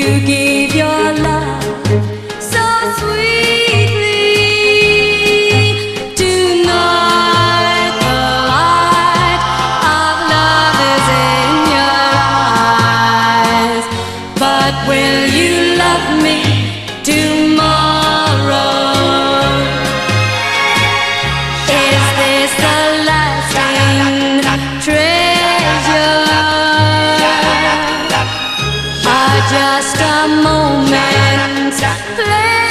You give your love so sweetly. Tonight the light of love is in your eyes. But will you love me tomorrow? Is this the lasting treasure? Or just a moment's play?